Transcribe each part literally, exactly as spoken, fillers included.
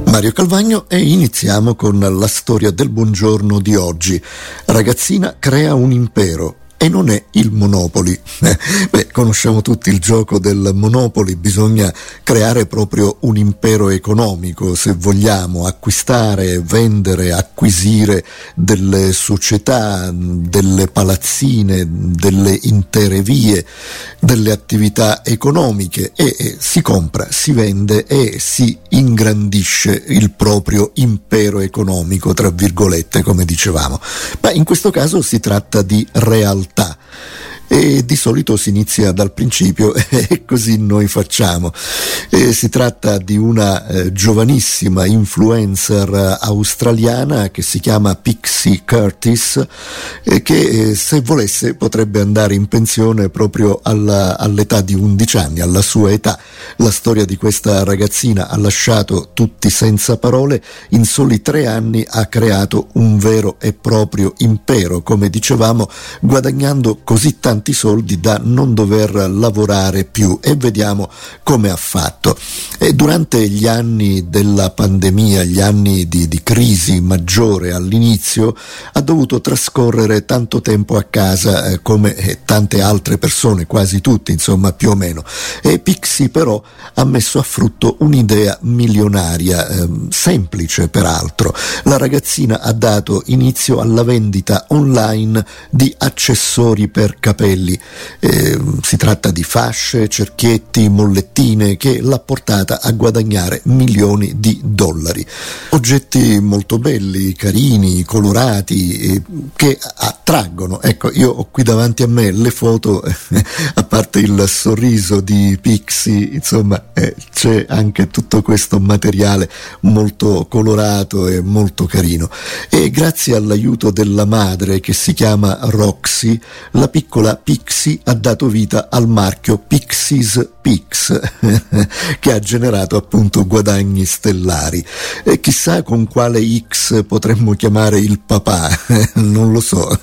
Mario Calvagno e iniziamo con la storia del buongiorno di oggi. Ragazzina crea un impero. E non è il Monopoly. Beh, conosciamo tutti il gioco del Monopoly, bisogna creare proprio un impero economico, se vogliamo acquistare, vendere, acquisire delle società, delle palazzine, delle intere vie, delle attività economiche e, e si compra, si vende e si ingrandisce il proprio impero economico, tra virgolette, come dicevamo. Ma in questo caso si tratta di realtà. E di solito si inizia dal principio e così noi facciamo. E si tratta di una eh, giovanissima influencer australiana che si chiama Pixie Curtis e che eh, se volesse potrebbe andare in pensione proprio alla, all'età di undici anni, alla sua età. La storia di questa ragazzina ha lasciato tutti senza parole. In soli tre anni ha creato un vero e proprio impero, come dicevamo, guadagnando così tanto tanti soldi da non dover lavorare più, e vediamo come ha fatto. E durante gli anni della pandemia, gli anni di, di crisi maggiore all'inizio, ha dovuto trascorrere tanto tempo a casa eh, come eh, tante altre persone, quasi tutti insomma più o meno, e Pixie però ha messo a frutto un'idea milionaria, eh, semplice peraltro. La ragazzina ha dato inizio alla vendita online di accessori per capelli. Eh, si tratta di fasce, cerchietti, mollettine che l'ha portata a guadagnare milioni di dollari. Oggetti molto belli, carini, colorati, eh, che attraggono. Ecco, io ho qui davanti a me le foto, eh, a parte il sorriso di Pixie, insomma, eh, c'è anche tutto questo materiale molto colorato e molto carino. E grazie all'aiuto della madre, che si chiama Roxy, la piccola Pixie ha dato vita al marchio Pixie's Pix, che ha generato appunto guadagni stellari. E chissà con quale X potremmo chiamare il papà, non lo so.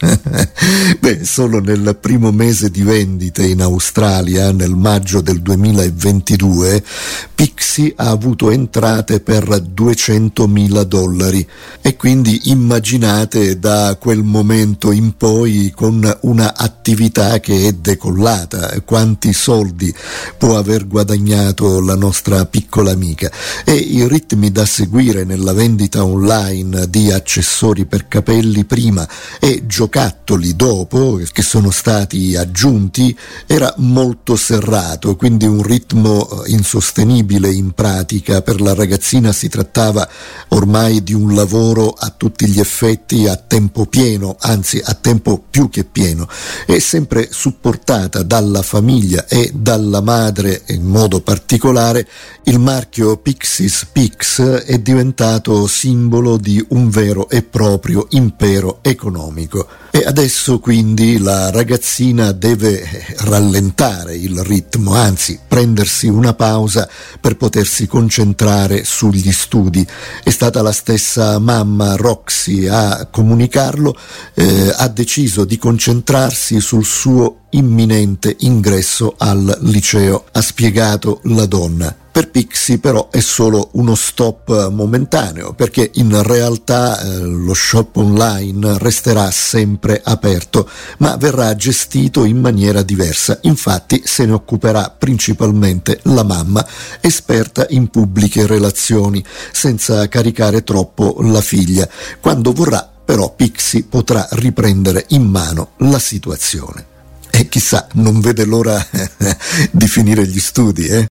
Beh, solo nel primo mese di vendite in Australia, nel maggio del duemilaventidue, Pixie ha avuto entrate per duecentomila dollari, e quindi immaginate da quel momento in poi, con una attività che è decollata, quanti soldi può aver guadagnato la nostra piccola amica. E i ritmi da seguire nella vendita online di accessori per capelli prima e giocattoli dopo, che sono stati aggiunti, era molto serrato, quindi un ritmo insostenibile in pratica. Per la ragazzina si trattava ormai di un lavoro a tutti gli effetti a tempo pieno, anzi a tempo più che pieno, e sempre supportata dalla famiglia e dalla madre in modo particolare. Il marchio Pixie's Pix è diventato simbolo di un vero e proprio impero economico. E adesso quindi la ragazzina deve rallentare il ritmo, anzi prendersi una pausa per potersi concentrare sugli studi. È stata la stessa mamma Roxy a comunicarlo, eh, ha deciso di concentrarsi sul suo imminente ingresso al liceo, ha spiegato la donna. Per Pixie però è solo uno stop momentaneo, perché in realtà eh, lo shop online resterà sempre aperto, ma verrà gestito in maniera diversa. Infatti se ne occuperà principalmente la mamma, esperta in pubbliche relazioni, senza caricare troppo la figlia. Quando vorrà però Pixie potrà riprendere in mano la situazione. E chissà, non vede l'ora di finire gli studi, eh?